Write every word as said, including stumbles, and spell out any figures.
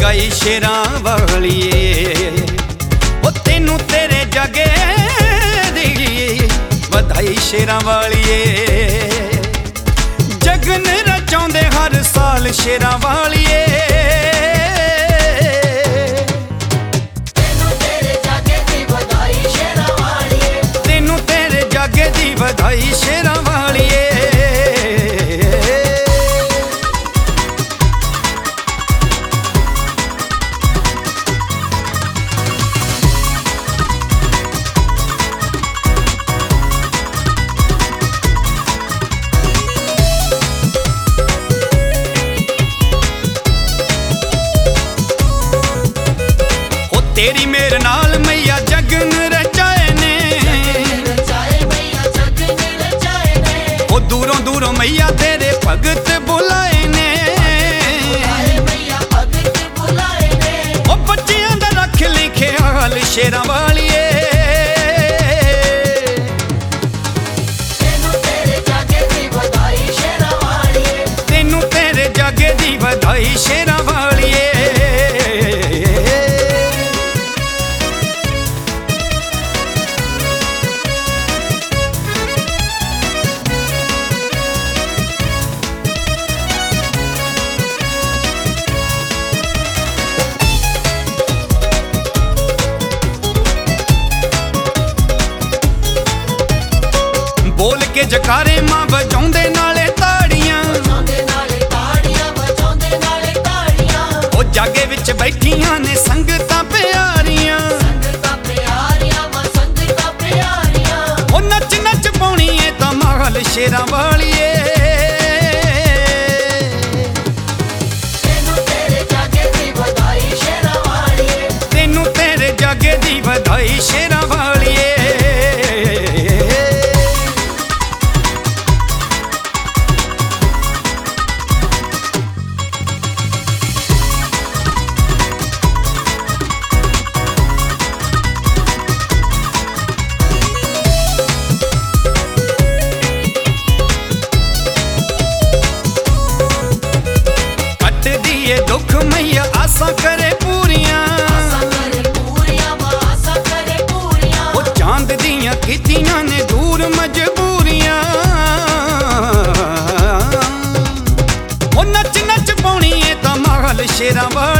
ਵਧਾਈ ਸ਼ੇਰਾਂ ਵਾਲੀਏ, ਉਹ ਤੈਨੂੰ ਤੇਰੇ ਜਗੇ ਦੀ ਵਧਾਈ ਸ਼ੇਰਾਂ ਵਾਲੀਏ। ਜਗਨ ਰਚਾਉਂਦੇ ਹਰ ਸਾਲ ਸ਼ੇਰਾਂ ਵਾਲੀਏ, ਤੈਨੂੰ ਤੇਰੇ ਜਗੇ ਦੀ ਵਧਾਈ ਸ਼ੇਰਾਂ ਵਾਲੀਏ, ਤੈਨੂੰ ਤੇਰੇ ਜਗੇ ਦੀ ਵਧਾਈ ਸ਼ੇਰਾਂ ਵਾਲੀਏ। तेरी मेरे नाल मैया जगन रचाए ने, ओ दूरों दूरों मैया तेरे भगत बुलाए ने, ओ बच्चियां दा रख लिखे हाल शेरां वालिए, ਤੈਨੂੰ ਤੇਰੇ ਜਗੇ ਦੀ ਵਧਾਈ ਸ਼ੇਰਾਂ ਵਾਲੀਏ, ਤੈਨੂੰ ਤੇਰੇ ਜਗੇ ਦੀ ਵਧਾਈ ਸ਼ੇਰਾਂ ਵਾਲੀਏ। बोल के जकारे मां बजाउंदे नाले ताड़ियां, ਵਜਾਉਂਦੇ ਨਾਲੇ ਤਾੜੀਆਂ, ਵਜਾਉਂਦੇ ਨਾਲੇ ਤਾੜੀਆਂ, ओ जागे विच बैठियां ने संगतां प्यारियां, ਸੰਗਤਾਂ ਪਿਆਰੀਆਂ ਵਾ ਸੰਗਤਾਂ ਪਿਆਰੀਆਂ, ओ नच नच पाउणी ए तां माल शेरां वालिए, ਤੈਨੂੰ ਤੇਰੇ ਜਗੇ ਦੀ ਵਧਾਈ ਸ਼ੇਰਾਂ ਵਾਲੀਏ, ਤੈਨੂੰ ਤੇਰੇ ਜਾਗੇ ਦੀ ਵਧਾਈ ਸ਼ੇਰਾਂ ਵਾਲੀਏ। दुख मैया आसा करे पूरियां, ਆਸਾਂ ਕਰੇ ਪੂਰੀਆਂ ਵਾ ਆਸਾਂ ਕਰੇ ਪੂਰੀਆਂ, ओ चांद दियां कीतियां ने दूर मजबूरियां, ओ नच नच पाउणी ए तां माल शेरां वाली।